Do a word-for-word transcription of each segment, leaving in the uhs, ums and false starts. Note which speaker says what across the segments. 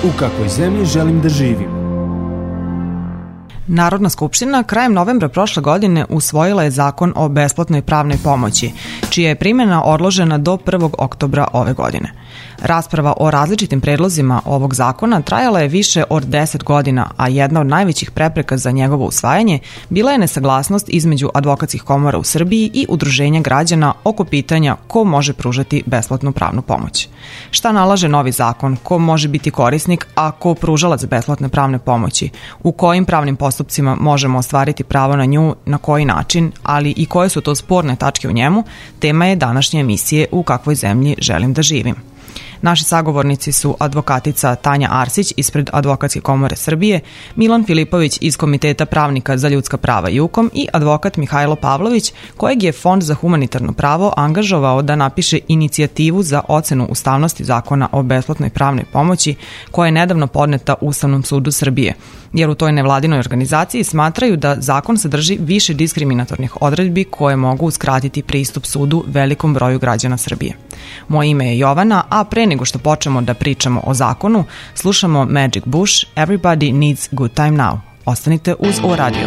Speaker 1: U kakvoj zemlji želim da živim?
Speaker 2: Narodna skupština krajem novembra prošle godine usvojila je Zakon o besplatnoj pravnoj pomoći, čija je primjena odložena do prvog oktobra ove godine. Rasprava o različitim predlozima ovog zakona trajala je više od deset godina, a jedna od najvećih prepreka za njegovo usvajanje bila je nesaglasnost između advokatskih komora u Srbiji i udruženja građana oko pitanja ko može pružati besplatnu pravnu pomoć. Šta nalaže novi zakon, ko može biti korisnik, a ko pružalac besplatne pravne pomoći, u kojim pravnim postupcima možemo ostvariti pravo na nju, na koji način, ali i koje su to sporne tačke u njemu, tema je današnje emisije U kakvoj zemlji želim da živim. Naši sagovornici su advokatica Tanja Arsić ispred Advokatske komore Srbije, Milan Filipović iz Komiteta pravnika za ljudska prava JUKOM i advokat Mihajlo Pavlović, kojeg je Fond za humanitarno pravo angažovao da napiše inicijativu za ocenu ustavnosti zakona o besplatnoj pravnoj pomoći, koja je nedavno podneta Ustavnom sudu Srbije, jer u toj nevladinoj organizaciji smatraju da zakon sadrži više diskriminatornih odredbi koje mogu uskratiti pristup sudu velikom broju građana Srbije. Moje ime je Jovana, a pre nego što počnemo da pričamo o zakonu, slušamo Magic Bush, Everybody Needs Good Time Now. Ostanite uz O Radio.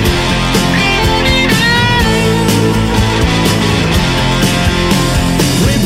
Speaker 3: When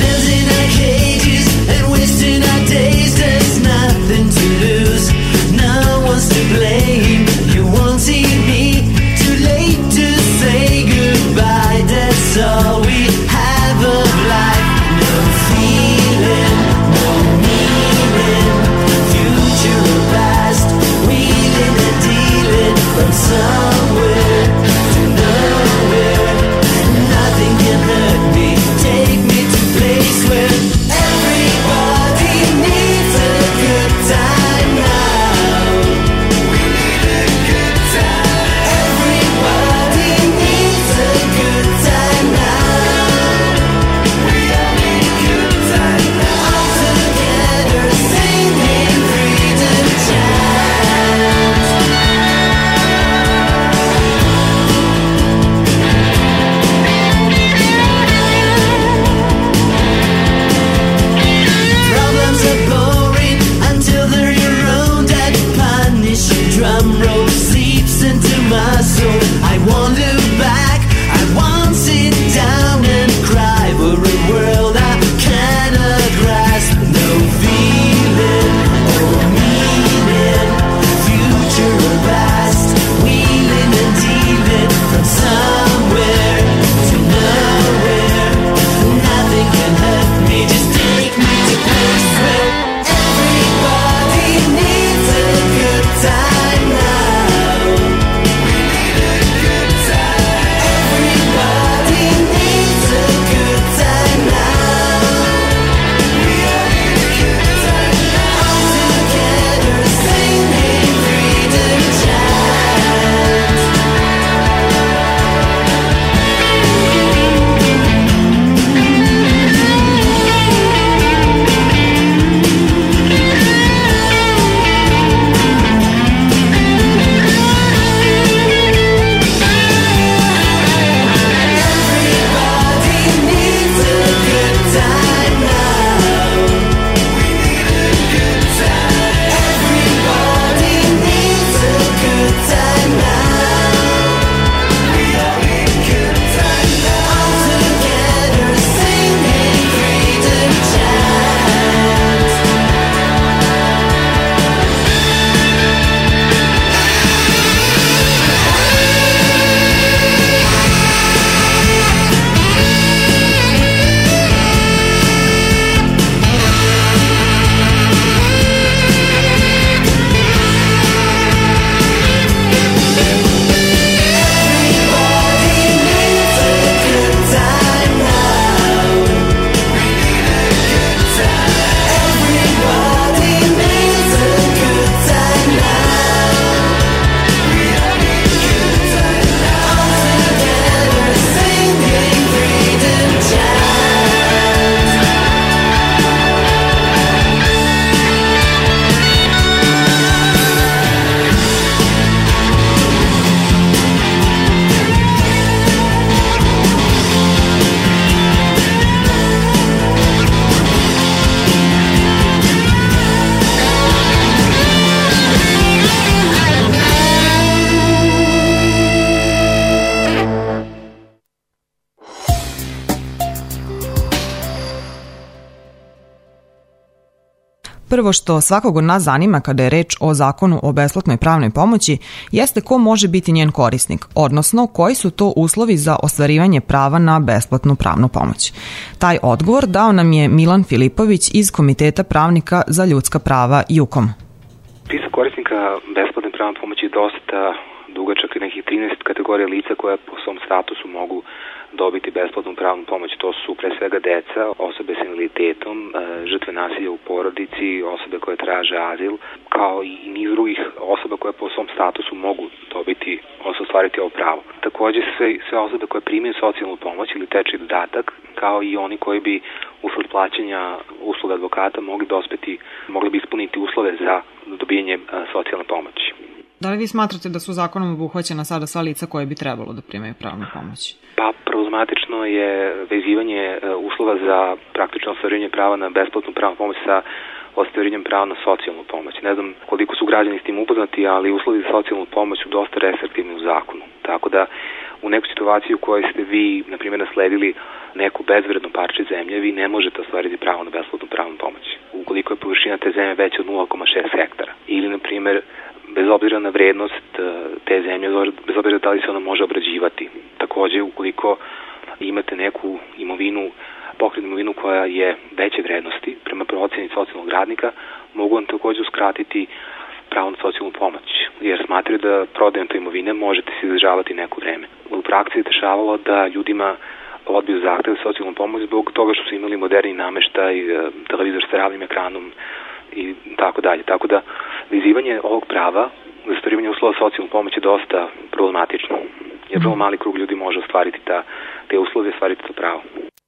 Speaker 2: Prvo što svakog od nas zanima kada je reč o zakonu o besplatnoj pravnoj pomoći jeste ko može biti njen korisnik, odnosno koji su to uslovi za ostvarivanje prava na besplatnu pravnu pomoć. Taj odgovor dao nam je Milan Filipović iz Komiteta pravnika za ljudska prava JUKOM.
Speaker 3: Spisak korisnika besplatne pravne pomoći je dosta dugačak, nekih trinaest kategorija lica koja po svom statusu mogu dobiti besplatnu pravnu pomoć. To su pre svega deca, osobe s invaliditetom, žrtve nasilja u porodici, osobe koje traže azil, kao i niz drugih osoba koje po svom statusu mogu dobiti, odnosno ostvariti ovo pravo. Takođe sve, sve osobe koje primaju socijalnu pomoć ili tečji dodatak, kao i oni koji bi usled plaćanja usluga advokata mogli dospeti, mogli bi ispuniti uslove za dobijanje socijalne pomoći.
Speaker 2: Da li vi smatrate da su zakonom obuhvaćena sada sva lica koje bi trebalo da primaju pravnu pomoć?
Speaker 3: Pa, problematično je vezivanje uslova za praktično ostvarivanje prava na besplatnu pravnu pomoć sa ostvarivanjem prava na socijalnu pomoć. Ne znam koliko su građani s tim upoznati, ali uslovi za socijalnu pomoć su dosta restriktivni u zakonu. Tako da u nekoj situaciji u kojoj ste vi, na primjer, nasledili neku bezvrednu parče zemlje, vi ne možete ostvariti pravo na besplatnu pravnu pomoć. Ukoliko je površina te zemlje veća od nula zarez šest hektara. Ili, na primjer, bez obzira na vrednost te zemlje, bez obzira da li se ona može obrađivati. Takođe, ukoliko imate neku imovinu, pokretnu imovinu koja je veće vrednosti, prema proceni socijalnog radnika, mogu vam takođe uskratiti pravo na socijalnu pomoć, jer smatraju da prodajom te imovine možete se izdržavati neko vreme. U praksi je dešavalo da ljudima odbiju zahtev za socijalnu pomoć zbog toga što su imali moderni nameštaj, televizor sa ravnim ekranom i tako dalje. Tako da vezivanje ovog prava za ostvarivanje uslova socijalne pomoći je dosta problematično, jer vrlo mali krug ljudi može ostvariti ta, te uslove i ostvariti to pravo.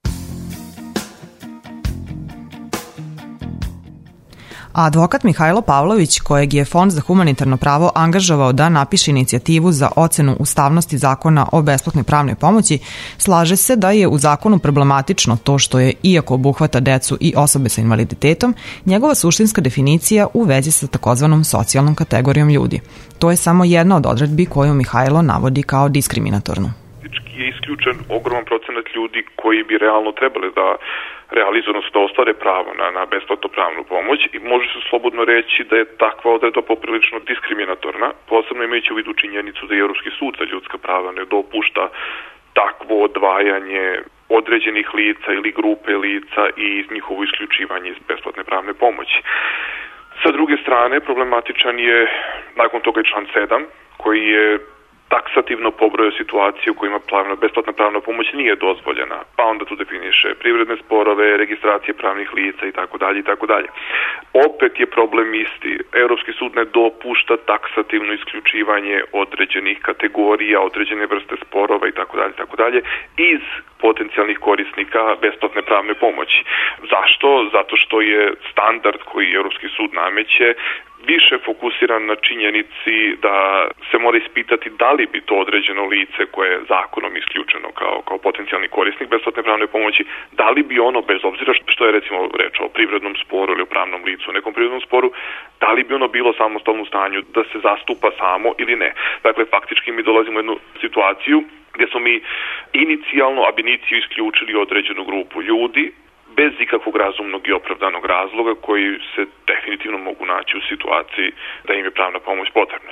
Speaker 2: A advokat Mihajlo Pavlović, kojeg je Fond za humanitarno pravo angažovao da napiše inicijativu za ocenu ustavnosti zakona o besplatnoj pravnoj pomoći, slaže se da je u zakonu problematično to što je, iako obuhvata decu i osobe sa invaliditetom, njegova suštinska definicija u vezi sa takozvanom socijalnom kategorijom ljudi. To je samo jedna od odredbi koju Mihajlo navodi kao diskriminatornu.
Speaker 4: Je isključen ogroman procenat ljudi koji bi realno trebali da realizovano da ostvare pravo na, na besplatnu pravnu pomoć i može se slobodno reći da je takva odredba poprilično diskriminatorna, posebno imajući u vidu činjenicu da je Europski sud za ljudska prava ne dopušta takvo odvajanje određenih lica ili grupe lica i njihovo isključivanje iz besplatne pravne pomoći. Sa druge strane, problematičan je nakon toga i član sedam, koji je taksativno pobroja situacije u kojima pravna, besplatna pravna pomoć nije dozvoljena, pa onda tu definiše privredne sporove, registracije pravnih lica i tako dalje i tako dalje. Opet je problem isti. Europski sud ne dopušta taksativno isključivanje određenih kategorija, određene vrste sporova i tako dalje i tako dalje iz potencijalnih korisnika besplatne pravne pomoći. Zašto? Zato što je standard koji Europski sud nameće više fokusiran na činjenici da se mora ispitati da li bi to određeno lice koje je zakonom isključeno kao, kao potencijalni korisnik besplatne pravne pomoći, da li bi ono, bez obzira što je recimo reč o privrednom sporu ili o pravnom licu u nekom privrednom sporu, da li bi ono bilo samostalno u stanju da se zastupa samo ili ne. Dakle, faktički mi dolazimo u jednu situaciju gdje smo mi inicijalno ab initio isključili određenu grupu ljudi bez ikakvog razumnog i opravdanog razloga koji se definitivno mogu naći u situaciji da im je pravna pomoć potrebna.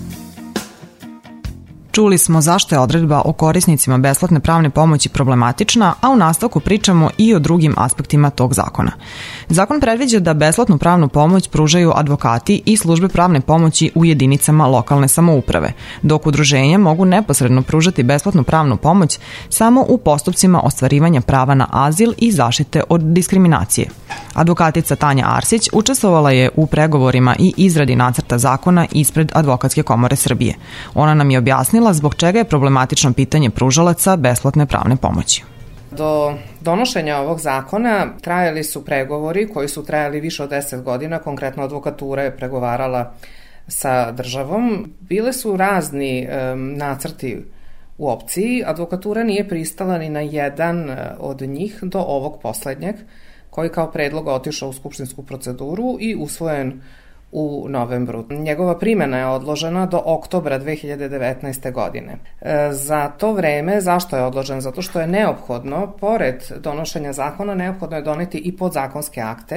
Speaker 2: Čuli smo zašto je odredba o korisnicima besplatne pravne pomoći problematična, a u nastavku pričamo i o drugim aspektima tog zakona. Zakon predviđa da besplatnu pravnu pomoć pružaju advokati i službe pravne pomoći u jedinicama lokalne samouprave, dok udruženja mogu neposredno pružati besplatnu pravnu pomoć samo u postupcima ostvarivanja prava na azil i zaštite od diskriminacije. Advokatica Tanja Arsić učestvovala je u pregovorima i izradi nacrta zakona ispred Advokatske komore Srbije. Ona nam je objasnila zbog čega je problematično pitanje pružalaca besplatne pravne pomoći.
Speaker 5: Do donošenja ovog zakona trajali su pregovori koji su trajali više od deset godina, konkretno advokatura je pregovarala sa državom. Bile su razni um, nacrti u opciji, advokatura nije pristala ni na jedan od njih do ovog poslednjeg, koji kao predlog otišao u skupštinsku proceduru i usvojen u novembru. Njegova primjena je odložena do oktobra dve hiljade devetnaeste. godine. E, za to vreme, zašto je odložen? Zato što je neophodno, pored donošenja zakona, neophodno je doneti i podzakonske akte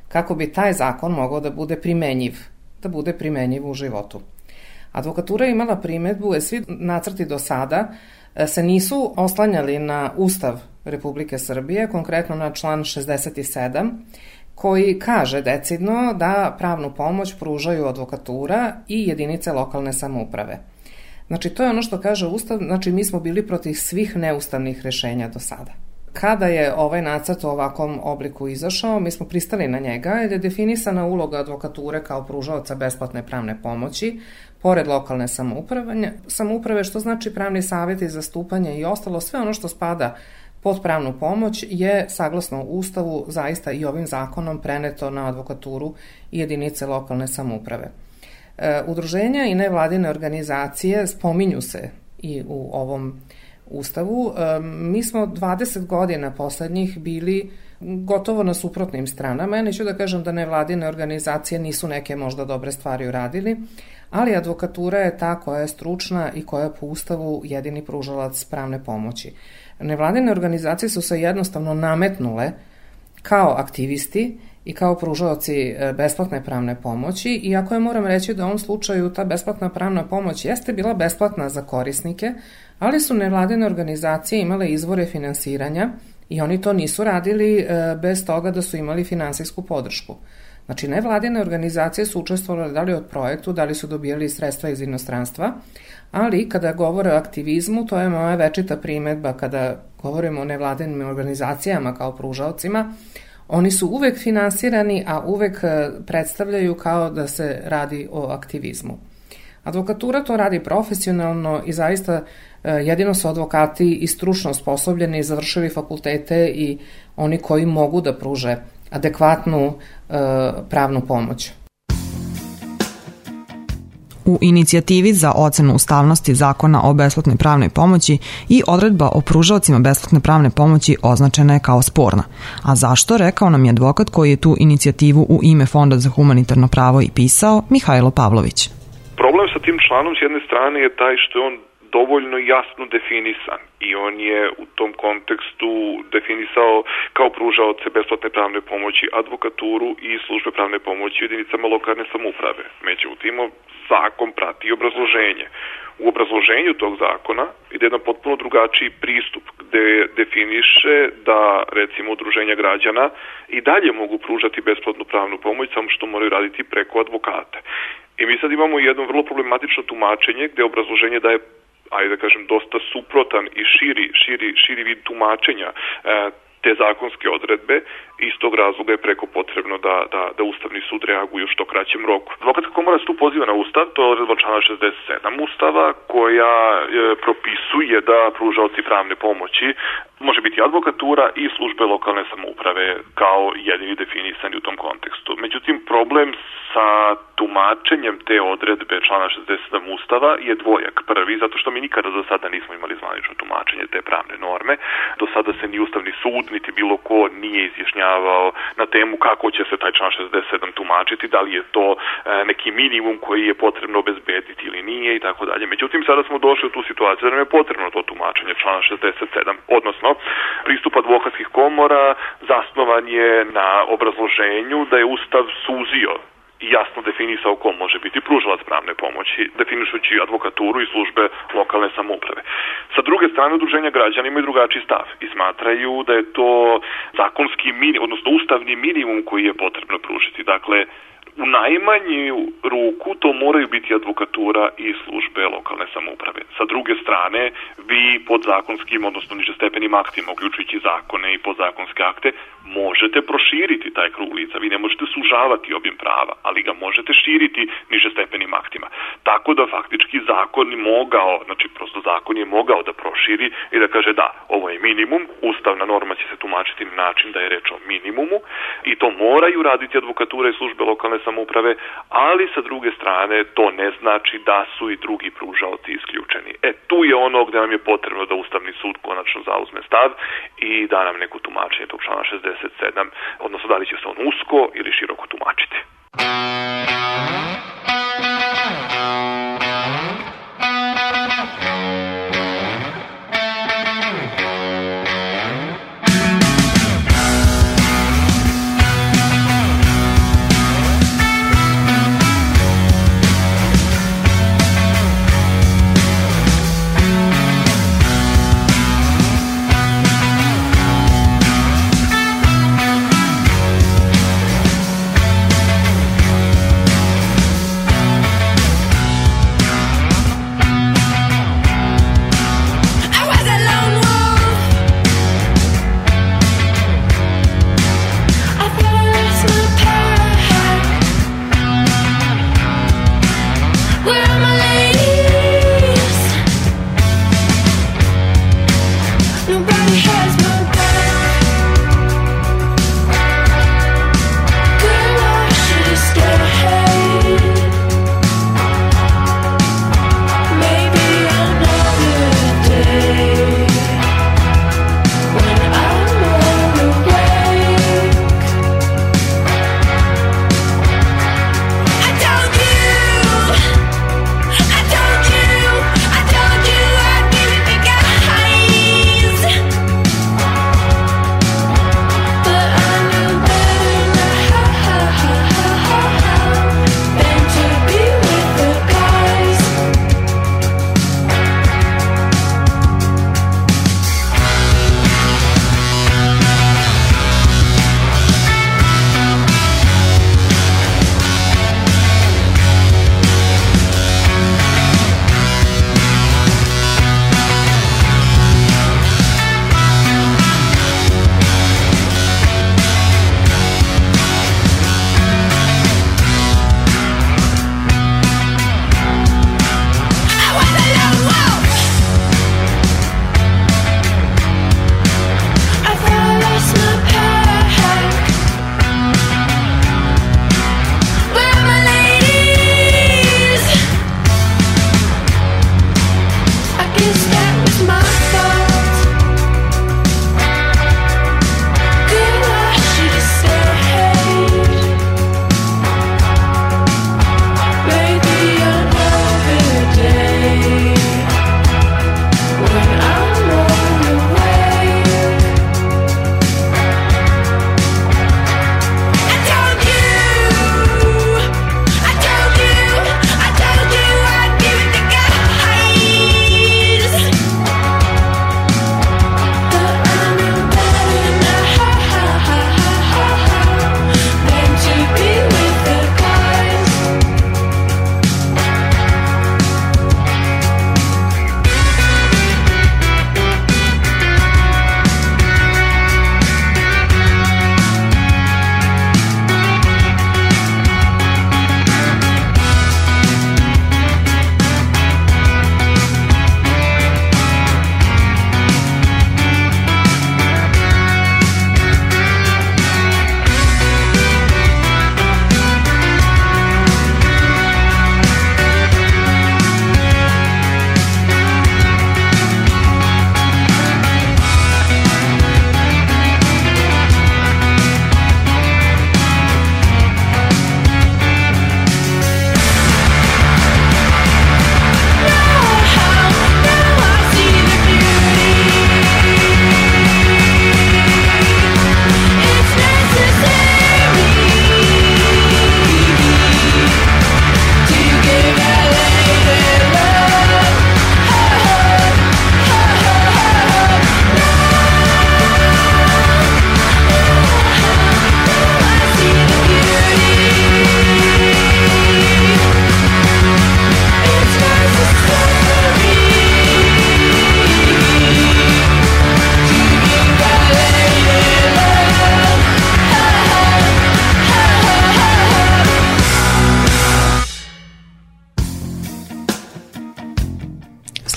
Speaker 5: kako bi taj zakon mogao da bude primenjiv, da bude primenjiv u životu. Advokatura je imala primedbu, jer svi nacrti do sada se nisu oslanjali na Ustav Republike Srbije, konkretno na član šezdeset sedam, koji kaže decidno da pravnu pomoć pružaju advokatura i jedinice lokalne samouprave. Znači, to je ono što kaže Ustav, znači mi smo bili protiv svih neustavnih rešenja do sada. Kada je ovaj nacrt u ovakvom obliku izašao, mi smo pristali na njega, jer je definisana uloga advokature kao pružaoca besplatne pravne pomoći, pored lokalne samouprave, samouprave, što znači pravni savjet i zastupanje i ostalo, sve ono što spada pod pravnu pomoć je, saglasno Ustavu, zaista i ovim zakonom preneto na advokaturu i jedinice lokalne samouprave. E, udruženja i nevladine organizacije spominju se i u ovom Ustavu. E, mi smo dvadeset godina poslednjih bili gotovo na suprotnim stranama. Ja neću da kažem da nevladine organizacije nisu neke možda dobre stvari uradili, ali advokatura je ta koja je stručna i koja je po Ustavu jedini pružalac pravne pomoći. Nevladine organizacije su se jednostavno nametnule kao aktivisti i kao pružaoci besplatne pravne pomoći, iako je, moram reći, da u ovom slučaju ta besplatna pravna pomoć jeste bila besplatna za korisnike, ali su nevladine organizacije imale izvore finansiranja i oni to nisu radili bez toga da su imali finansijsku podršku. Znači, nevladine organizacije su učestvovale da li od projektu, da li su dobijali sredstva iz inostranstva, ali kada govore o aktivizmu, to je moja večita primedba kada govorimo o nevladinim organizacijama kao pružaocima, oni su uvek finansirani, a uvek predstavljaju kao da se radi o aktivizmu. Advokatura to radi profesionalno i zaista jedino su advokati i stručno osposobljeni, završili fakultete i oni koji mogu da pruže adekvatnu e, pravnu pomoć.
Speaker 2: U inicijativi za ocenu ustavnosti zakona o besplatnoj pravnoj pomoći i odredba o pružaocima besplatne pravne pomoći označena je kao sporna. A zašto, rekao nam je advokat koji je tu inicijativu u ime Fonda za humanitarno pravo i pisao, Mihajlo Pavlović.
Speaker 4: Problem sa tim članom s jedne strane je taj što je on dovoljno jasno definisan i on je u tom kontekstu definisao kao pružaoce besplatne pravne pomoći advokaturu i službe pravne pomoći jedinicama lokalne samouprave. Međutim, zakon prati obrazloženje. U obrazloženju tog zakona ide jedan potpuno drugačiji pristup gde definiše da, recimo, udruženja građana i dalje mogu pružati besplatnu pravnu pomoć, samo što moraju raditi preko advokata. I mi sad imamo jedno vrlo problematično tumačenje gde obrazloženje daje, ajde da kažem, dosta suprotan i širi, širi, širi vid tumačenja e, te zakonske odredbe. Iz tog razloga je preko potrebno da, da, da Ustavni sud reaguje u što kraćem roku. Advokatska komora se tu poziva na Ustav, to je odredba člana šezdeset sedam Ustava, koja e, propisuje da pružaoci pravne pomoći može biti advokatura i službe lokalne samouprave kao jedini definisani u tom kontekstu. Međutim, problem sa tumačenjem te odredbe člana šezdeset sedam Ustava je dvojak. Prvi, zato što mi nikada do sada nismo imali zvanično tumačenje te pravne norme. Do sada se ni Ustavni sud, niti bilo ko nije izjašnjavao na temu kako će se taj član šezdeset sedam tumačiti, da li je to neki minimum koji je potrebno obezbediti ili nije i tako dalje. Međutim, sada smo došli u tu situaciju da nam je potrebno to tumačenje člana šezdeset sedam, odnosno pristup advokatskih komora zasnovan je na obrazloženju da je Ustav suzio i jasno definisao ko može biti pružalac pravne pomoći, definišući advokaturu i službe lokalne samouprave. Sa druge strane, udruženja građana imaju drugačiji stav i smatraju da je to zakonski minimum, odnosno ustavni minimum koji je potrebno pružiti. Dakle, u najmanju ruku to moraju biti advokatura i službe lokalne samouprave. Sa druge strane, vi podzakonskim, odnosno nižestepenim aktima, uključujući zakone i podzakonske akte, možete proširiti taj krug lica. Vi ne možete sužavati obim prava, ali ga možete širiti nižestepenim aktima. Tako da faktički zakon je mogao, znači prosto zakon je mogao da proširi i da kaže da, ovo je minimum, ustavna norma će se tumačiti na način da je reč o minimumu i to moraju raditi advokatura i službe lokalne samouprave, ali sa druge strane to ne znači da su i drugi pružaoci isključeni. E, tu je ono gde nam je potrebno da Ustavni sud konačno zauzme stav i da nam neko tumačenje tog člana šezdeset sedam, odnosno da li će se on usko ili široko tumačiti.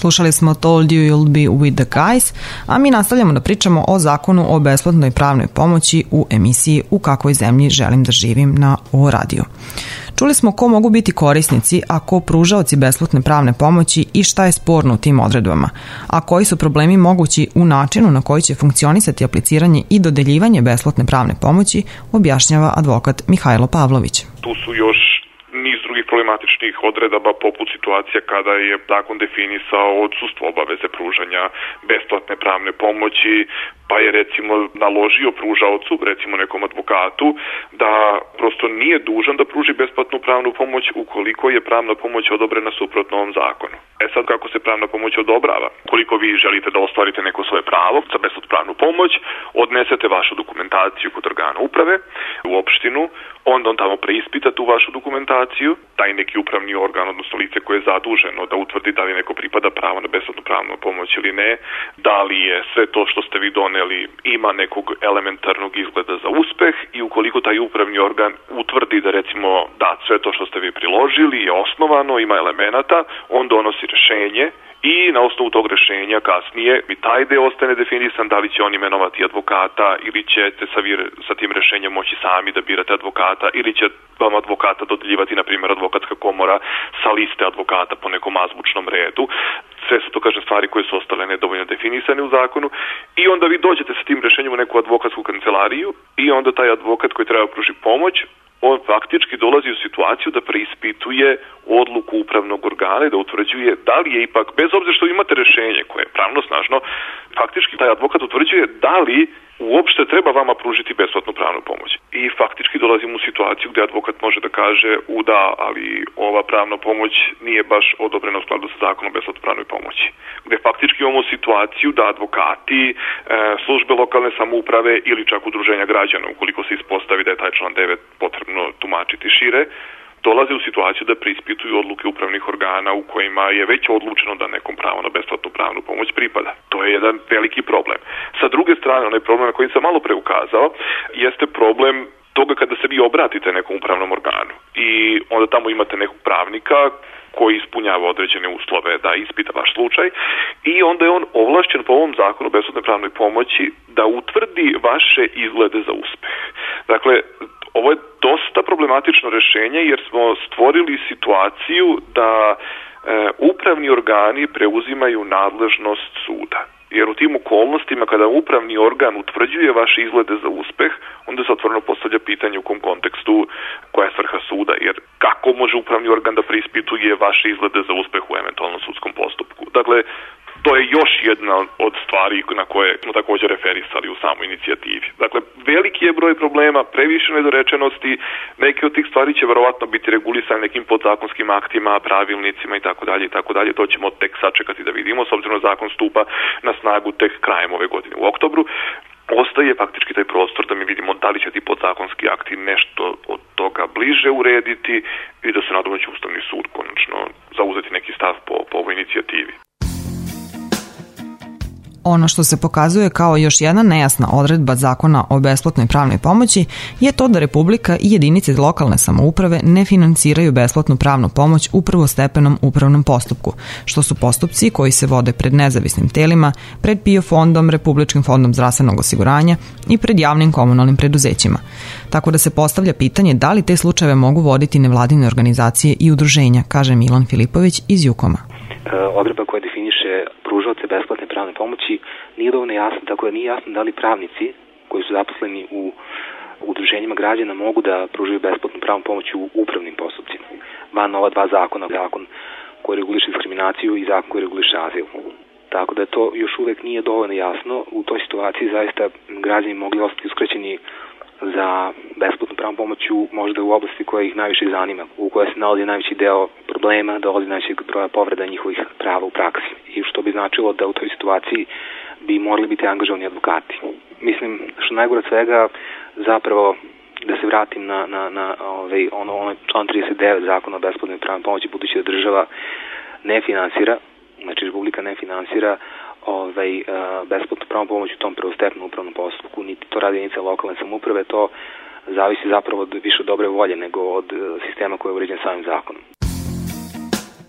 Speaker 2: Slušali smo Told You You'll Be With The Guys, a mi nastavljamo da pričamo o zakonu o besplatnoj pravnoj pomoći u emisiji U kakvoj zemlji želim da živim na O radiju. Čuli smo ko mogu biti korisnici, a ko pružaoci besplatne pravne pomoći i šta je sporno u tim odredbama, a koji su problemi mogući u načinu na koji će funkcionisati apliciranje i dodeljivanje besplatne pravne pomoći, objašnjava advokat Mihajlo Pavlović.
Speaker 4: Tu su još niz drugih problematičnih odredaba poput situacija kada je zakon definisao odsustvo obaveze pružanja besplatne pravne pomoći, pa je recimo naložio pružaocu, recimo nekom advokatu, da prosto nije dužan da pruži besplatnu pravnu pomoć ukoliko je pravna pomoć odobrena suprotno ovom zakonu. E sad, kako se pravna pomoć odobrava? Koliko vi želite da ostvarite neko svoje pravo za besplatnu pravnu pomoć, odnesete vašu dokumentaciju kod organa uprave u opštinu, onda on tamo preispita tu vašu dokumentaciju, taj neki upravni organ, odnosno lice koje je zaduženo da utvrdi da li neko pripada pravo na besplatnu pravnu pomoć ili ne, da li je sve to što ste vi doneli ima nekog elementarnog izgleda za uspeh, i ukoliko taj upravni organ utvrdi da recimo da sve to što ste vi priložili je osnovano, ima elemenata, on donosi rešenje i na osnovu tog rešenja kasnije i taj deo ostane definisan, da li će on imenovati advokata ili ćete sa, vir, sa tim rešenjem moći sami da birate advokata, ili će vam advokata dodeljivati, na primjer, advokatska komora sa liste advokata po nekom azbučnom redu. Sve su to, kažem, stvari koje su ostale nedovoljno definisane u zakonu, i onda vi dođete sa tim rešenjem u neku advokatsku kancelariju i onda taj advokat koji treba pruži pomoć, on faktički dolazi u situaciju da preispituje odluku upravnog organa i da utvrđuje da li je ipak, bez obzira što imate rešenje koje je pravno snažno, faktički taj advokat utvrđuje da li uopšte treba vama pružiti besplatnu pravnu pomoć. I faktički dolazimo u situaciju gdje advokat može da kaže u da, ali ova pravna pomoć nije baš odobrena u skladu sa zakonom o besplatnoj pravnoj pomoći. Gdje faktički imamo situaciju da advokati, e, službe lokalne samouprave ili čak udruženja građana, ukoliko se ispostavi da je taj član devet potrebno tumačiti šire, dolaze u situaciju da preispituju odluke upravnih organa u kojima je već odlučeno da nekom pravo na besplatnu pravnu pomoć pripada. To je jedan veliki problem. Sa druge strane, onaj problem na koji sam malo pre ukazao, jeste problem toga kada se vi obratite nekom upravnom organu i onda tamo imate nekog pravnika koji ispunjava određene uslove da ispita vaš slučaj, i onda je on ovlašćen po ovom zakonu o besplatnoj pravnoj pomoći da utvrdi vaše izglede za uspeh. Dakle, ovo je dosta problematično rešenje jer smo stvorili situaciju da e, upravni organi preuzimaju nadležnost suda. Jer u tim okolnostima kada upravni organ utvrđuje vaše izglede za uspeh, onda se otvoreno postavlja pitanje u kom kontekstu koja je svrha suda, jer kako može upravni organ da preispituje vaše izglede za uspeh u eventualnom sudskom postupku. Dakle, to je još jedna od stvari na koje smo također referisali u samoj inicijativi. Dakle, veliki je broj problema, previše nedorečenosti, neke od tih stvari će verovatno biti regulisane nekim podzakonskim aktima, pravilnicima i tako dalje i tako dalje. To ćemo tek sačekati da vidimo, s obzirom da zakon stupa na snagu tek krajem ove godine u oktobru. Ostaje faktički taj prostor da mi vidimo da li će ti podzakonski akti nešto od toga bliže urediti i da se nadamo će Ustavni sud konačno zauzeti neki stav po, po ovoj inicijativi.
Speaker 2: Ono što se pokazuje kao još jedna nejasna odredba zakona o besplatnoj pravnoj pomoći je to da Republika i jedinice lokalne samouprave ne finansiraju besplatnu pravnu pomoć u prvostepenom upravnom postupku, što su postupci koji se vode pred nezavisnim telima, pred P I O fondom, Republičkim fondom zdravstvenog osiguranja i pred javnim komunalnim preduzećima. Tako da se postavlja pitanje da li te slučajeve mogu voditi nevladine organizacije i udruženja, kaže Milan Filipović iz Jukoma.
Speaker 3: Odredba koja definiše pružaoce besplatne pravne pomoći nije dovoljno jasna, tako da nije jasno da li pravnici koji su zaposleni u udruženjima građana mogu da pružaju besplatnu pravnu pomoć u upravnim postupcima. Van ova dva zakona, zakon koji reguliše diskriminaciju i zakon koji reguliše azil. Tako da to još uvek nije dovoljno jasno. U toj situaciji zaista građani mogli ostati uskraćeni za besplatnu pravnu pomoć u, možda u oblasti koja ih najviše zanima, u kojoj se nalazi najveći deo problema, dolazi najvećeg broja povreda njihovih prava u praksi. I što bi značilo da u toj situaciji bi morali biti angažovani advokati. Mislim, što najgore od svega, zapravo, da se vratim na, na, na ovaj, ono, ono član trideset devet zakona o besplatnoj pravnoj pomoći, budući da država ne finansira, znači Republika ne finansira ovaj, besplatnu pravnu pomoć u tom prvostepenom upravnom postupku, niti to radi jedinica lokalne samouprave, to zavisi zapravo od više dobre volje nego od sistema koji je uređen samim zakonom.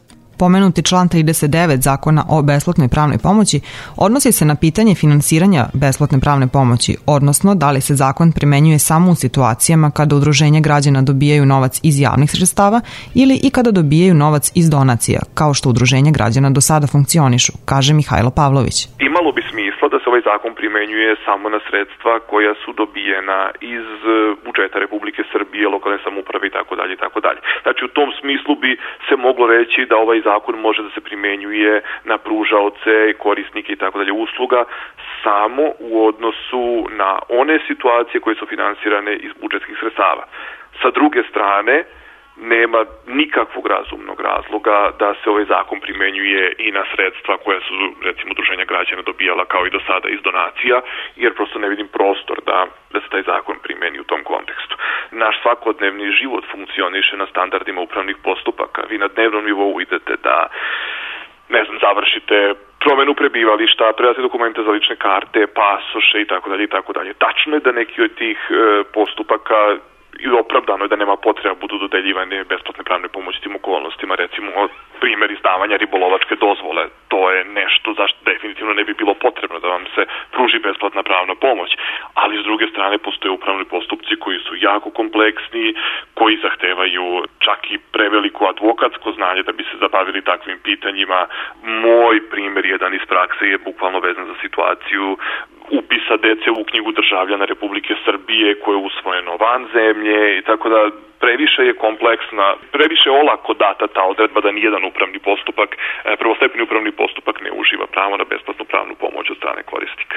Speaker 2: Pomenuti član trideset devet Zakona o besplatnoj pravnoj pomoći odnosi se na pitanje finansiranja besplatne pravne pomoći, odnosno da li se zakon primenjuje samo u situacijama kada udruženja građana dobijaju novac iz javnih sredstava ili i kada dobijaju novac iz donacija, kao što udruženja građana do sada funkcionišu, kaže Mihajlo Pavlović.
Speaker 4: Imalo bi smisla da se ovaj zakon primenjuje samo na sredstva koja su dobijena iz budžeta Republike Srbije, lokalne samouprave i tako dalje i tako dalje. Znači u tom smislu bi se moglo reći da ovaj zakon može da se primenjuje na pružaoce, korisnike i tako dalje usluga samo u odnosu na one situacije koje su finansirane iz budžetskih sredstava. Sa druge strane, nema nikakvog razumnog razloga da se ovaj zakon primenjuje i na sredstva koja su, recimo, udruženja građana dobijala kao i do sada iz donacija, jer prosto ne vidim prostor da, da se taj zakon primeni u tom kontekstu. Naš svakodnevni život funkcioniše na standardima upravnih postupaka. Vi na dnevnom nivou idete da, ne znam, završite promenu prebivališta, predate dokumente za lične karte, pasoše i tako dalje i tako dalje. Tačno je da neki od tih e, postupaka i opravdano je da nema potreba budu dodeljivane besplatne pravne pomoći tim okolnostima, recimo primjer izdavanja ribolovačke dozvole. To je nešto zašto definitivno ne bi bilo potrebno da vam se pruži besplatna pravna pomoć, ali s druge strane postoje upravni postupci koji su jako kompleksni, koji zahtevaju čak i preveliko advokatsko znanje da bi se zabavili takvim pitanjima. Moj primjer jedan iz prakse je bukvalno vezan za situaciju upisa dece u knjigu državljana Republike Srbije koje je usvojeno van zemlje i tako da previše je kompleksna, previše olako data ta odredba da nijedan upravni postupak, prvostepeni upravni postupak ne uživa pravo na besplatnu pravnu pomoć od strane korisnika.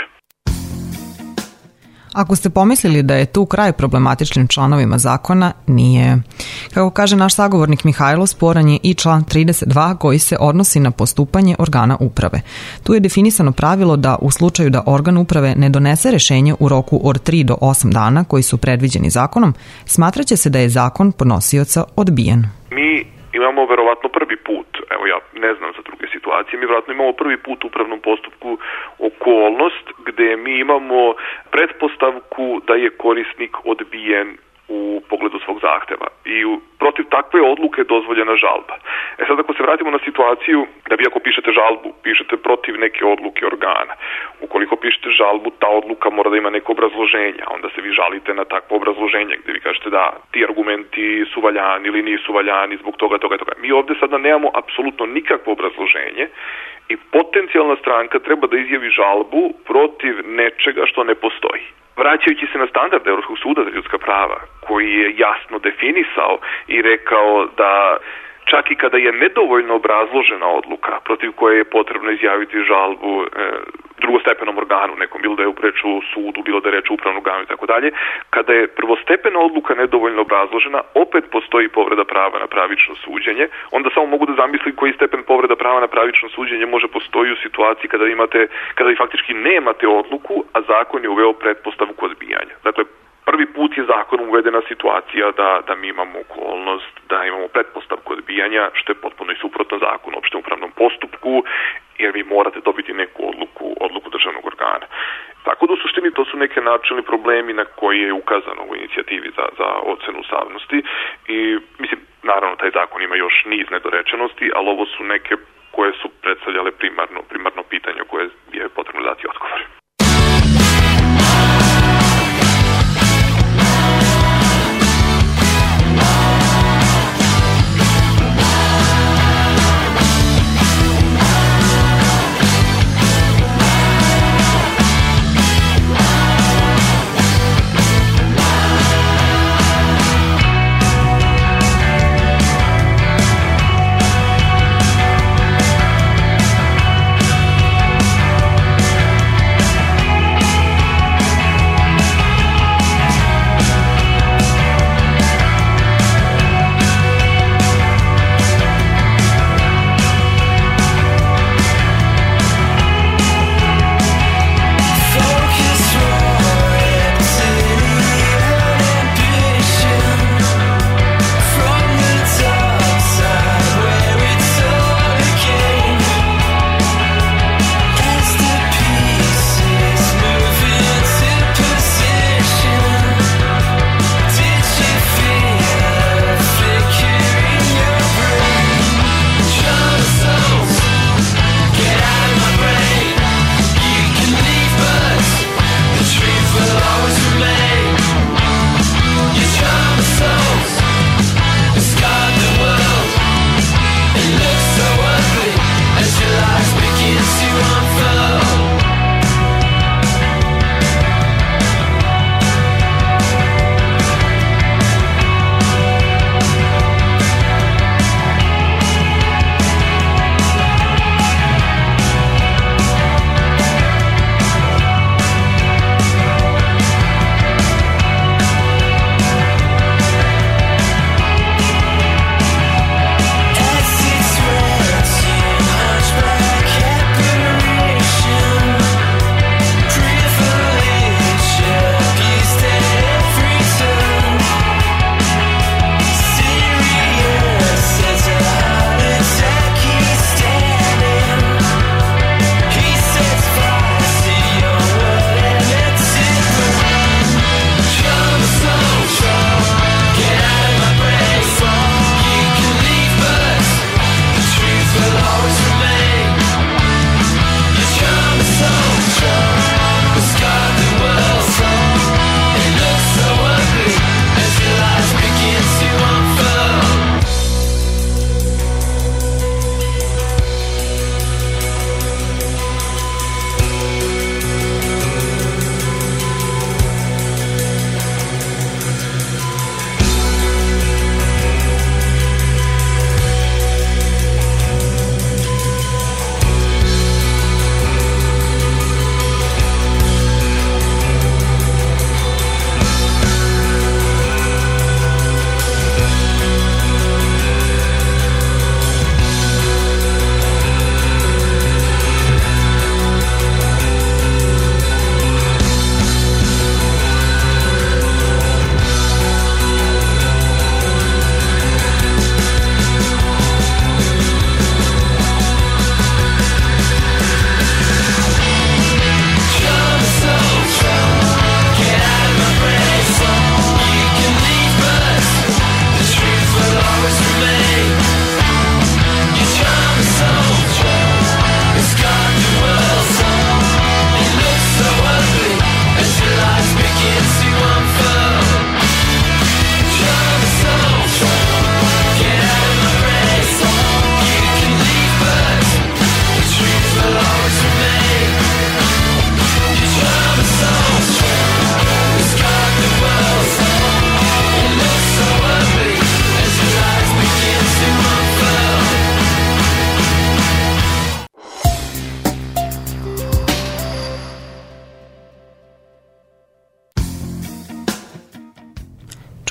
Speaker 2: Ako ste pomislili da je tu kraj problematičnim članovima zakona, nije. Kako kaže naš sagovornik Mihajlo, sporan je i član trideset dva koji se odnosi na postupanje organa uprave. Tu je definisano pravilo da u slučaju da organ uprave ne donese rešenje u roku od tri do osam dana koji su predviđeni zakonom, smatraće se da je zakon podnosioca odbijen.
Speaker 4: Mi imamo verovatno prvi put, evo ja ne znam za druge situacije, mi verovatno imamo prvi put u upravnom postupku okolnost gde mi imamo pretpostavku da je korisnik odbijen u pogledu svog zahteva i protiv takve odluke je dozvoljena žalba. E sad ako se vratimo na situaciju da vi ako pišete žalbu, pišete protiv neke odluke organa. Ukoliko pišete žalbu, ta odluka mora da ima neko obrazloženje, a onda se vi žalite na takvo obrazloženje gde vi kažete da ti argumenti su valjani ili nisu valjani zbog toga, toga, toga. Mi ovde sada nemamo apsolutno nikakvo obrazloženje i potencijalna stranka treba da izjavi žalbu protiv nečega što ne postoji. Vraćajući se na standard Evropskog suda za ljudska prava, koji je jasno definisao i rekao da čak i kada je nedovoljno obrazložena odluka protiv koje je potrebno izjaviti žalbu e, drugostepenom organu, nekom, bilo da je u preču sudu, bilo da je reč u upravnom organu i tako dalje, kada je prvostepena odluka nedovoljno obrazložena, opet postoji povreda prava na pravično suđenje, onda samo mogu da zamislim koji stepen povreda prava na pravično suđenje može postoji u situaciji kada imate, kada vi faktički nemate odluku, a zakon je uveo pretpostavku odbijanja. Dakle, prvi put je zakonom uvedena situacija da, da mi imamo okolnost, da imamo pretpostavku odbijanja, što je potpuno i suprotno zakonu o opštem upravnom postupku, jer vi morate dobiti neku odluku, odluku državnog organa. Tako da u suštini to su neke načelni problemi na koje je ukazano u inicijativi za, za ocenu ustavnosti i mislim, naravno taj zakon ima još niz nedorečenosti, ali ovo su neke koje su predstavljale primarno, primarno pitanje koje je potrebno dati odgovor.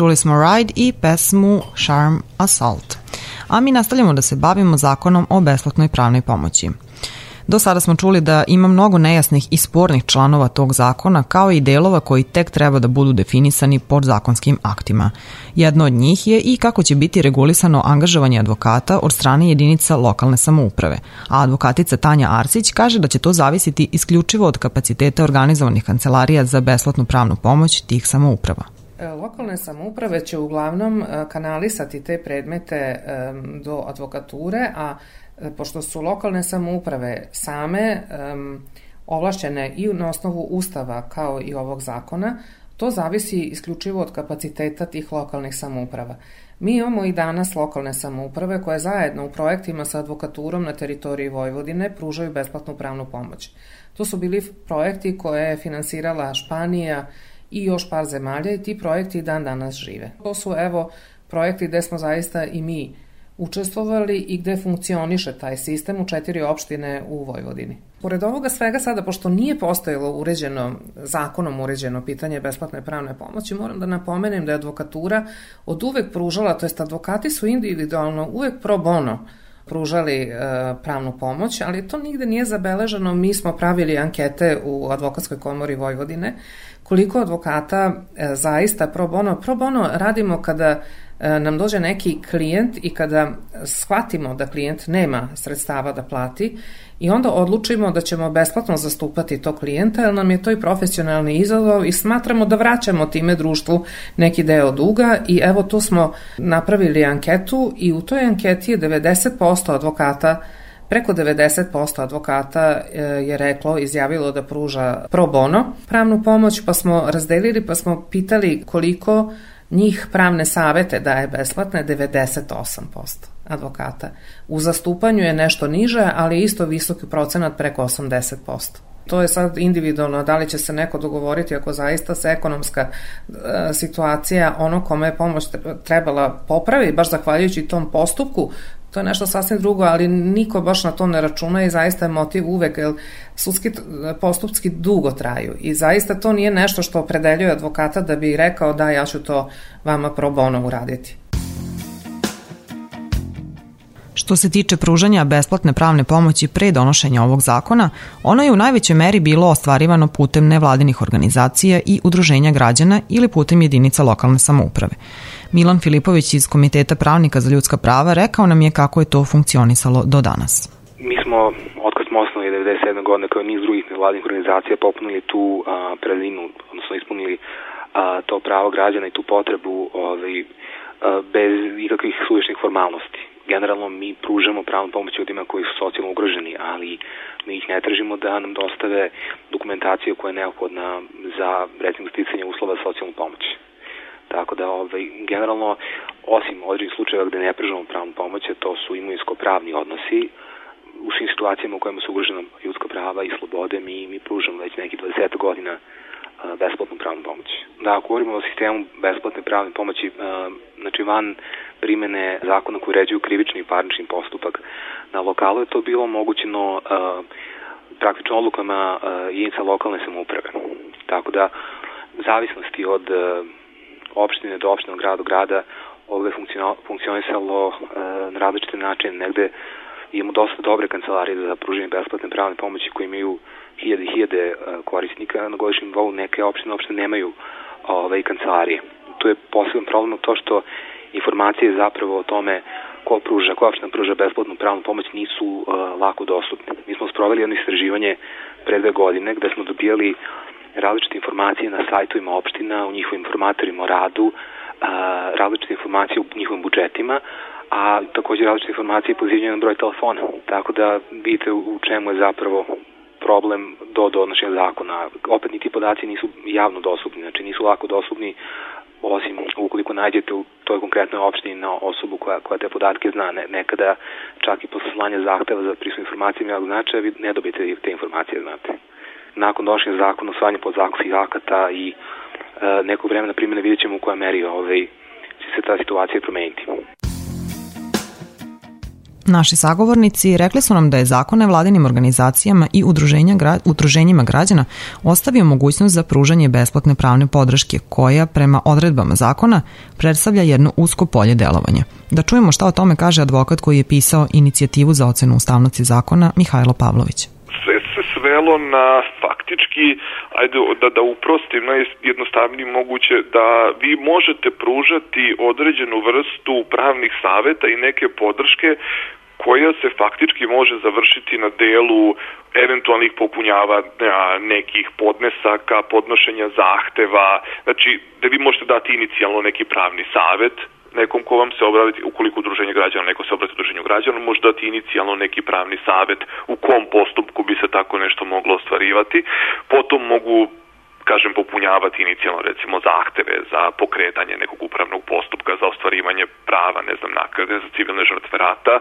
Speaker 2: čuli smo Ride i pesmu Charm Assault. A mi nastavljamo da se bavimo zakonom o besplatnoj pravnoj pomoći. Do sada smo čuli da ima mnogo nejasnih i spornih članova tog zakona, kao i delova koji tek treba da budu definisani podzakonskim aktima. Jedno od njih je i kako će biti regulisano angažovanje advokata od strane jedinica lokalne samouprave, a advokatica Tanja Arsić kaže da će to zavisiti isključivo od kapaciteta organizovanih kancelarija za besplatnu pravnu pomoć tih samouprava.
Speaker 5: Lokalne samouprave će uglavnom kanalisati te predmete do advokature, a pošto su lokalne samouprave same um, ovlašćene i na osnovu Ustava kao i ovog zakona, to zavisi isključivo od kapaciteta tih lokalnih samouprava. Mi imamo i danas lokalne samouprave koje zajedno u projektima sa advokaturom na teritoriji Vojvodine pružaju besplatnu pravnu pomoć. To su bili projekti koje je finansirala Španija i još par zemalja i ti projekti dan danas žive. To su evo projekti gde smo zaista i mi učestvovali i gde funkcioniše taj sistem u četiri opštine u Vojvodini. Pored ovoga svega sada, pošto nije postojalo uređeno, zakonom uređeno pitanje besplatne pravne pomoći, moram da napomenem da je advokatura od uvek pružala, to jest advokati su individualno uvek pro bono pružali e, pravnu pomoć, ali to nigde nije zabeleženo. Mi smo pravili ankete u Advokatskoj komori Vojvodine koliko advokata e, zaista pro bono. Pro bono radimo kada e, nam dođe neki klijent i kada shvatimo da klijent nema sredstava da plati i onda odlučimo da ćemo besplatno zastupati to klijenta, jer nam je to i profesionalni izazov i smatramo da vraćamo time društvu neki deo duga i evo tu smo napravili anketu i u toj anketi je devedeset posto advokata Preko devedeset posto advokata je reklo, izjavilo da pruža pro bono pravnu pomoć, pa smo razdelili, pa smo pitali koliko njih pravne savete daje besplatne, devedeset osam posto advokata. U zastupanju je nešto niže, ali isto visoki procenat preko osamdeset posto. To je sad individualno, da li će se neko dogovoriti ako zaista se ekonomska e, situacija ono kome je pomoć trebala popravi, baš zahvaljujući tom postupku, to je nešto sasvim drugo, ali niko baš na to ne računa i zaista je motiv uvek, jer sudski postupci dugo traju i zaista to nije nešto što opredeljuje advokata da bi rekao da ja ću to vama pro bono uraditi.
Speaker 2: Što se tiče pružanja besplatne pravne pomoći pre donošenja ovog zakona, ono je u najvećoj meri bilo ostvarivano putem nevladinih organizacija i udruženja građana ili putem jedinica lokalne samouprave. Milan Filipović iz Komiteta pravnika za ljudska prava rekao nam je kako je to funkcionisalo do danas.
Speaker 3: Mi smo, otkad smo osnovali devedeset sedme godine kao niz drugih nevladinih organizacija, popunili tu a, prazninu, odnosno ispunili a, to pravo građana i tu potrebu ovaj, a, bez ikakvih suvišnih formalnosti. Generalno mi pružamo pravnu pomoć ljudima koji su socijalno ugroženi, ali mi ih ne tražimo da nam dostave dokumentaciju koja je neophodna za, recimo, sticanje uslova za socijalnu pomoć. Tako da, ovaj, generalno, osim određenih slučajeva gde ne pružamo pravnu pomoć, to su imovinsko-pravni odnosi, u svim situacijama u kojima su ugrožena ljudska prava i slobode, mi, mi pružamo već nekih dvadeset godina a, besplatnu pravnu pomoć. Da, ako govorimo o sistemu besplatne pravne pomoći, a, znači van primene zakona koji uređuju krivični i parnični postupak, na lokalu je to bilo omogućeno a, praktično odlukama a, jedinica lokalne samouprave. Tako da, zavisnosti od a, opštine do opštine, grada do grada, ovo je funkcionisalo e, na različite načine. Negde imamo dosta dobre kancelarije za pružanje besplatne pravne pomoći koji imaju hiljade i hiljade e, korisnika na godišnjem nivou. Neke opštine uopšte nemaju ove kancelarije. Tu je poseban problem to što informacije zapravo o tome ko pruža, ko opština pruža besplatnu pravnu pomoć nisu e, lako dostupne. Mi smo sproveli jedno istraživanje pre dve godine gde smo dobijali različite informacije na sajtovima opština, u njihovim informatorima o radu, različite informacije u njihovim budžetima, a također različite informacije pozivljaju na broj telefona. Tako da vidite u čemu je zapravo problem do donošenja zakona. Opet ni ti podaci nisu javno dostupni, znači nisu lako dostupni, osim ukoliko nađete u toj konkretnoj opštini na osobu koja, koja te podatke zna. Ne, nekada čak i posle slanja zahteva za pristup informacijama javnog značaja vi ne dobijete te informacije, znate. Nakon donošenja zakona, usvajanja podzakonskih akata i e, nekog vremena primjene vidjet ćemo u kojoj meri ovaj, će se ta situacija promeniti.
Speaker 2: Naši sagovornici rekli su nam da je zakon nevladinim organizacijama i udruženja, udruženjima građana ostavio mogućnost za pružanje besplatne pravne podrške koja prema odredbama zakona predstavlja jedno usko polje delovanja. Da čujemo šta o tome kaže advokat koji je pisao inicijativu za ocenu ustavnosti zakona Mihajlo Pavlović.
Speaker 4: Sve se svelo na faktički, ajde da, da uprostim, najjednostavnije moguće da vi možete pružati određenu vrstu pravnih saveta i neke podrške koja se faktički može završiti na delu eventualnih popunjavanja nekih podnesaka, podnošenja zahteva, znači da vi možete dati inicijalno neki pravni savet nekom ko vam se obrati, ukoliko udruženje građana, neko se obrati udruženju građana, može dati inicijalno neki pravni savet u kom postupku bi se tako nešto moglo ostvarivati. Potom mogu, kažem, popunjavati inicijalno recimo zahteve za pokretanje nekog upravnog postupka, za ostvarivanje prava, ne znam, naknade za civilne žrtve rata, e,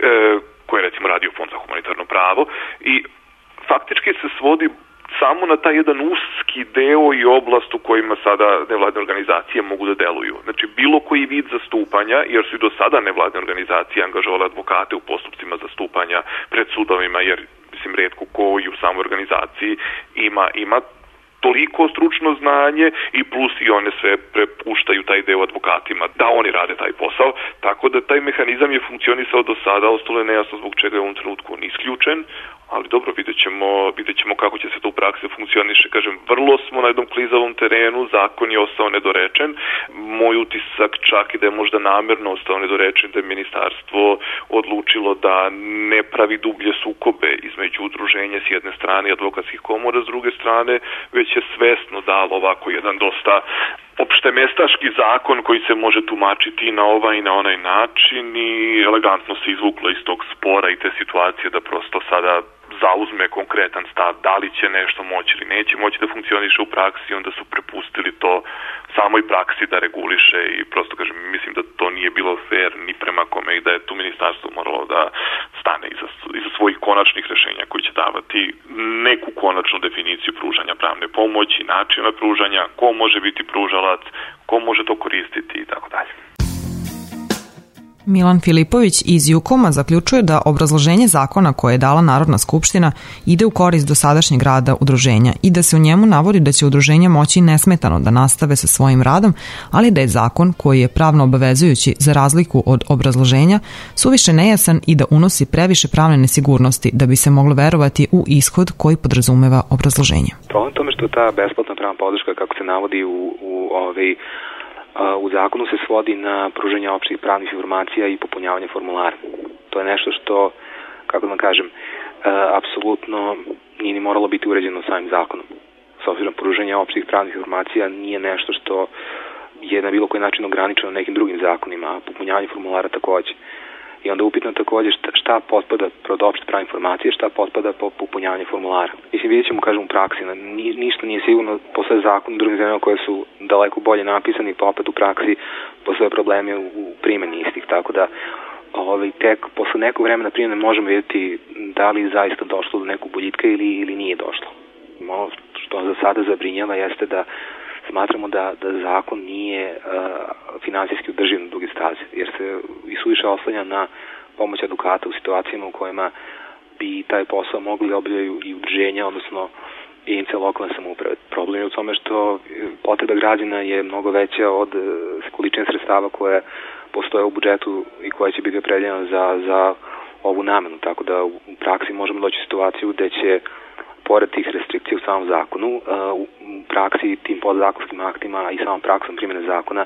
Speaker 4: koje recimo radi u Fond za humanitarno pravo, i faktički se svodi samo na taj jedan uski deo i oblast u kojima sada nevladne organizacije mogu da deluju. Znači, bilo koji vid zastupanja, jer su i do sada nevladne organizacije angažovale advokate u postupcima zastupanja pred sudovima, jer, mislim, retko ko i u samoj organizaciji ima, ima toliko stručno znanje i plus i one sve prepuštaju taj deo advokatima da oni rade taj posao, tako da taj mehanizam je funkcionisao do sada, ostalo je nejasno zbog čega je u ovom trenutku on isključen, ali dobro, vidjet ćemo, vidjet ćemo kako će se to u praksi funkcioniše. Kažem, vrlo smo na jednom klizavom terenu, zakon je ostao nedorečen, moj utisak čak i da je možda namerno ostao nedorečen, da je ministarstvo odlučilo da ne pravi dublje sukobe između udruženja s jedne strane i advokatskih komora s druge strane, već je svesno dalo ovako jedan dosta opštemestaški zakon koji se može tumačiti i na ovaj i na onaj način i elegantno se izvuklo iz tog spora i te situacije da prosto sada zauzme konkretan stav da li će nešto moći ili neće moći da funkcioniše u praksi, onda su prepustili to samoj praksi da reguliše i prosto, kažem, mislim da to nije bilo fair ni prema kome i da je tu ministarstvo moralo da stane iza, iza svojih konačnih rešenja koji će davati neku konačnu definiciju pružanja pravne pomoći, načina pružanja, ko može biti pružalac, ko može to koristiti i tako dalje.
Speaker 2: Milan Filipović iz Jukoma zaključuje da obrazloženje zakona koje je dala Narodna skupština ide u korist dosadašnjeg rada udruženja i da se u njemu navodi da će udruženja moći nesmetano da nastave sa svojim radom, ali da je zakon koji je pravno obavezujući za razliku od obrazloženja suviše nejasan i da unosi previše pravne nesigurnosti da bi se moglo verovati u ishod koji podrazumeva obrazloženje.
Speaker 3: Problem tome što ta besplatna pravna podrška, kako se navodi u, u ovaj u zakonu, se svodi na pružanje opštih pravnih informacija i popunjavanje formulara. To je nešto što, kako da vam kažem, apsolutno nije ni moralo biti uređeno samim zakonom. S obzirom pružanje opštih pravnih informacija nije nešto što je na bilo koji način ograničeno nekim drugim zakonima, a popunjavanje formulara takođe. I onda upitno takođe šta, šta potpada pod opšte pravne informacije, šta potpada po popunjavanje formulara. Mislim, vidjet ćemo, kažem, u praksi, ni, ništa nije sigurno, posle zakon u drugim zemljama koje su daleko bolje napisani, pa opet u praksi postoje probleme u, u primjeni istih, tako da ovaj, tek posle nekog vremena primjene možemo vidjeti da li zaista došlo do nekog boljitka ili, ili nije došlo. Ono što za sada zabrinjava jeste da smatramo da, da zakon nije uh, finansijski održiv na duge staze, jer se i suviše oslanja na pomoć advokata u situacijama u kojima bi taj posao mogli obavljaju i udruženja, odnosno jedinice lokalne samouprave. Problem je u tome što potreba građana je mnogo veća od količine sredstava koje postoje u budžetu i koja će biti opredeljena za, za ovu namenu, tako da u praksi možemo doći u situaciju gde će pored tih restrikcija u samom zakonu, u praksi tim podzakonskim aktima i samom praksom primjene zakona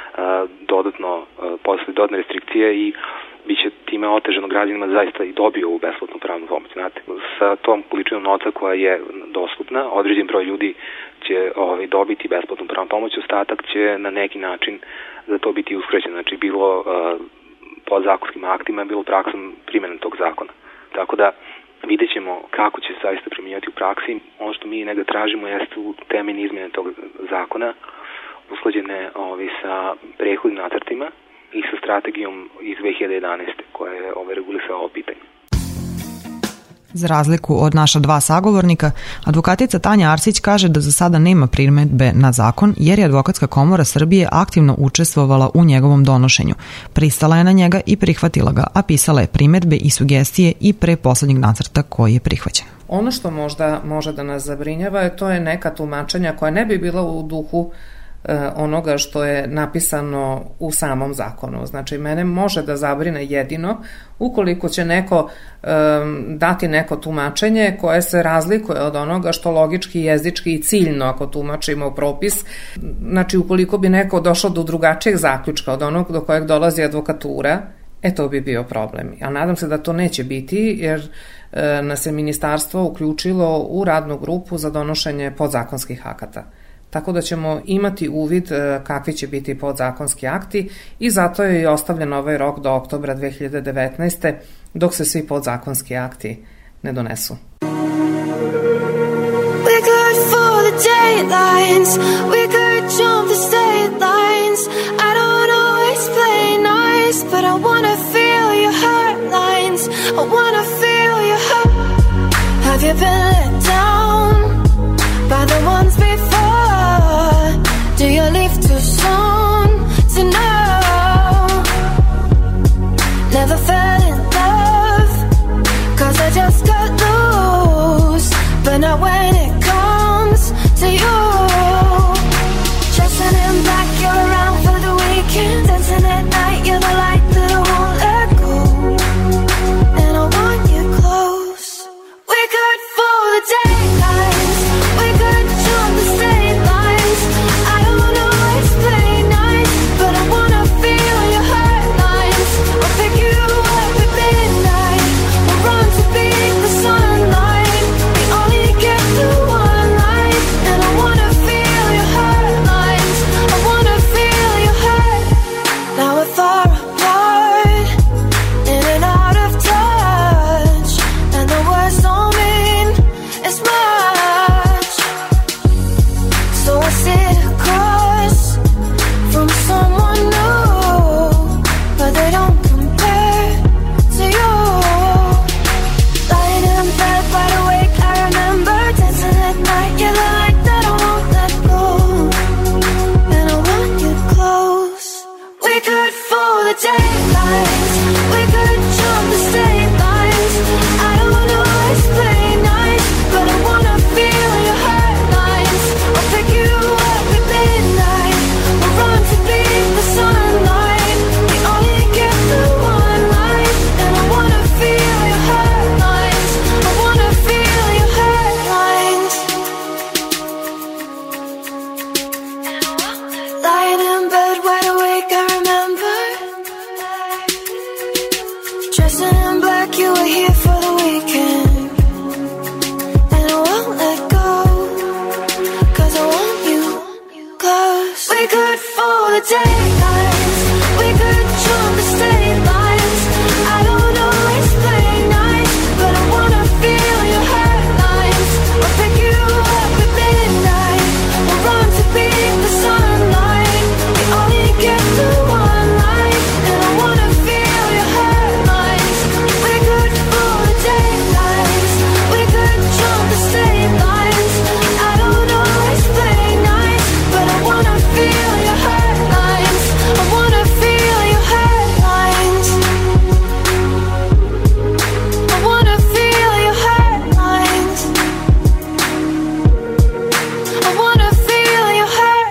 Speaker 3: dodatno postoje dodatne restrikcije i bit će time otežano građanima zaista i dobio ovu besplatnu pravnu pomoć. Znate, sa tom količinom novca koja je dostupna, određen broj ljudi će ovaj, dobiti besplatnu pravnu pomoć, ostatak će na neki način za to biti uskraćen. Znači, bilo uh, podzakonskim aktima, bilo praksom primjene tog zakona. Tako da, vidjet ćemo kako će se zaista primjenjati u praksi. Ono što mi negde tražimo jeste u temeljne izmjene tog zakona, usklađene ovaj, sa prethodnim nacrtima i sa strategijom iz dve hiljade jedanaeste koja je ovaj, regulisala ovo pitanje.
Speaker 2: Za razliku od naša dva sagovornika, advokatica Tanja Arsić kaže da za sada nema primedbe na zakon jer je Advokatska komora Srbije aktivno učestvovala u njegovom donošenju. Pristala je na njega i prihvatila ga, a pisala je primedbe i sugestije i pre poslednjeg nacrta koji je prihvaćen.
Speaker 5: Ono što možda može da nas zabrinjava je to je neka tumačenja koja ne bi bila u duhu onoga što je napisano u samom zakonu. Znači, mene može da zabrine jedino ukoliko će neko um, dati neko tumačenje koje se razlikuje od onoga što logički, jezički i ciljno, ako tumačimo propis, znači ukoliko bi neko došao do drugačijeg zaključka od onog do kojeg dolazi advokatura, e to bi bio problem. A nadam se da to neće biti, jer e, nas je ministarstvo uključilo u radnu grupu za donošenje podzakonskih akata. Tako da ćemo imati uvid kakvi će biti podzakonski akti i zato je i ostavljen ovaj rok do oktobra dve hiljade devetnaeste. dok se svi podzakonski akti ne donesu.
Speaker 6: We could for the datelines, we could jump the state lines. I don't always play nice, but I wanna feel your heartlines. I wanna feel your heart. Have you been let down by the ones before? Do you leave too soon to know? Never fell in love, cause I just got loose. But not when it comes to you. Dressing in black, you're around for the weekend. Dancing at night, you're the light that I won't let go. And I want you close. We could fool the daylights, we could jump the state lines. I don't always play nice, but I wanna feel your heart lines. I'll pick you up at midnight, we'll run to beat the sunlight. We only get through one life, and I wanna feel your heart lines. I wanna feel your heart. Now we're far apart, in and out of touch, and the words don't mean as much. So I sit across from someone new, but they don't compare to you. Lying in bed, wide awake, I remember dancing at night. You're the light that I won't let go, and I want you close. We could fool the daylights, we could jump the state lines. I don't always play nice, but I wanna feel your heart lines. I'll pick you up at midnight, we'll run to beat the sunlight. We only get through one life, and I wanna feel your heart lines. I wanna feel your heart lines. Lying in bed, wide awake, I remember dressing in black, you were here for the weekend. And I won't let go, cause I want you close. We could fool the daylights, we could jump the state lines. I don't always play nice, but I wanna feel your heart lines. I'll pick you up at midnight, we'll run to beat the sunlight. We only get through one life, and I wanna feel your heart lines. We could fool the daylights, we could jump the state lines. I don't always play nice, but I wanna feel your heart lines. I wanna feel your heart lines. I wanna feel your heart lines. I wanna feel your heart.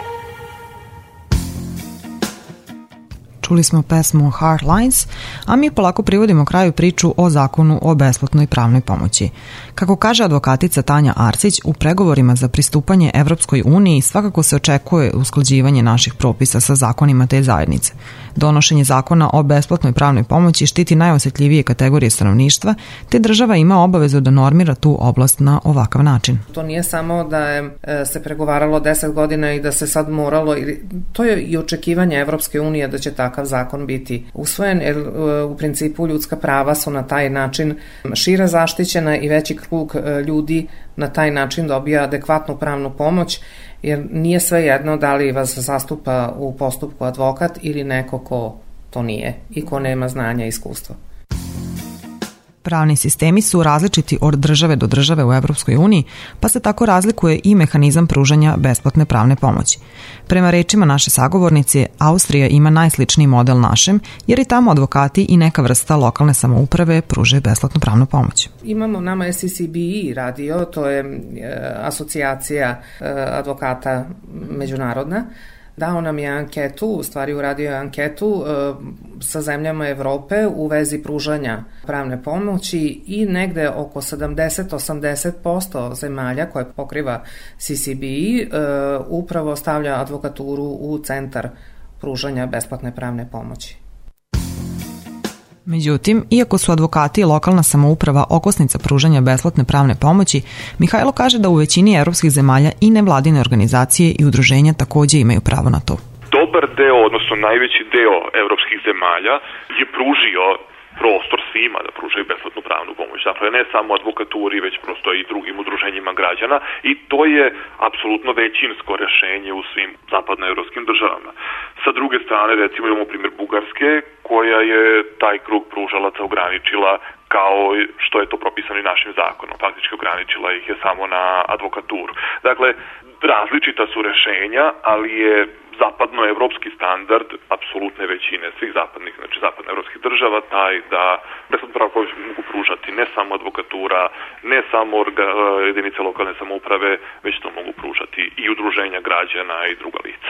Speaker 2: Čuli smo pesmu Heartlines, a mi polako privodimo kraju priču o zakonu o besplatnoj pravnoj pomoći. Kako kaže advokatica Tanja Arsić, u pregovorima za pristupanje Evropskoj uniji svakako se očekuje usklađivanje naših propisa sa zakonima te zajednice. Donošenje zakona o besplatnoj pravnoj pomoći štiti najosetljivije kategorije stanovništva, te država ima obavezu da normira tu oblast na ovakav način.
Speaker 5: To nije samo da je se pregovaralo deset godina i da se sad moralo, to je i očekivanje Evropske unije da će takav zakon biti usvojen, jer u principu ljudska prava su na taj način šire zaštićena i veći krug ljudi na taj način dobija adekvatnu pravnu pomoć, jer nije sve jedno da li vas zastupa u postupku advokat ili neko ko to nije i ko nema znanja i iskustva.
Speaker 2: Pravni sistemi su različiti od države do države u Evropskoj uniji, pa se tako razlikuje i mehanizam pružanja besplatne pravne pomoći. Prema rečima naše sagovornice, Austrija ima najsličniji model našem, jer i tamo advokati i neka vrsta lokalne samouprave pružaju besplatnu pravnu pomoć.
Speaker 5: Imamo, nama je C C B E radio, to je e, asocijacija e, advokata međunarodna. Dao nam je anketu, u stvari uradio je anketu e, sa zemljama Evrope u vezi pružanja pravne pomoći i negde oko sedamdeset do osamdeset posto zemalja koje pokriva C C B E e, upravo stavlja advokaturu u centar pružanja besplatne pravne pomoći.
Speaker 2: Međutim, iako su advokati i lokalna samouprava okosnica pružanja besplatne pravne pomoći, Mihajlo kaže da u većini evropskih zemalja i nevladine organizacije i udruženja takođe imaju pravo na to.
Speaker 4: Dobar deo, odnosno najveći deo evropskih zemalja je pružio prostor svima da pružaju besplatnu pravnu pomoć. Dakle, ne samo advokaturi, već prosto i drugim udruženjima građana i to je apsolutno većinsko rešenje u svim zapadnoevropskim državama. Sa druge strane, recimo, imamo primjer Bugarske, koja je taj krug pružalaca ograničila kao što je to propisano i našim zakonom. Faktički ograničila ih je samo na advokaturu. Dakle, različita su rešenja, ali je zapadnoevropski standard apsolutne većine svih zapadnih, znači zapadnoevropskih država, taj da besplatnu pravnu pomoć mogu pružati ne samo advokatura, ne samo orga, jedinice lokalne samouprave, već to mogu pružati i udruženja građana i druga lica.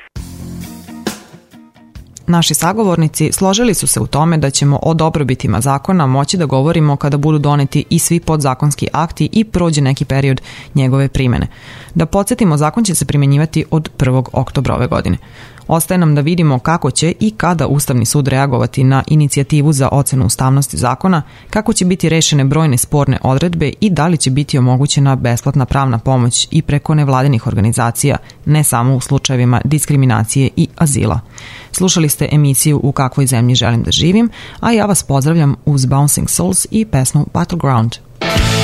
Speaker 2: Naši sagovornici složili su se u tome da ćemo o dobrobitima zakona moći da govorimo kada budu doneti i svi podzakonski akti i prođe neki period njegove primene. Da podsjetimo, zakon će se primenjivati od prvog oktobra ove godine. Ostaje nam da vidimo kako će i kada Ustavni sud reagovati na inicijativu za ocenu ustavnosti zakona, kako će biti rešene brojne sporne odredbe i da li će biti omogućena besplatna pravna pomoć i preko nevladinih organizacija, ne samo u slučajevima diskriminacije i azila. Slušali ste emisiju U kakvoj zemlji želim da živim, a ja vas pozdravljam uz Bouncing Souls i pesmu Battleground.